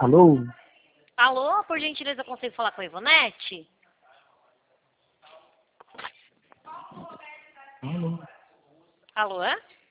Alô? Alô, por gentileza, consigo falar com a Ivonete? Alô? Alô, é?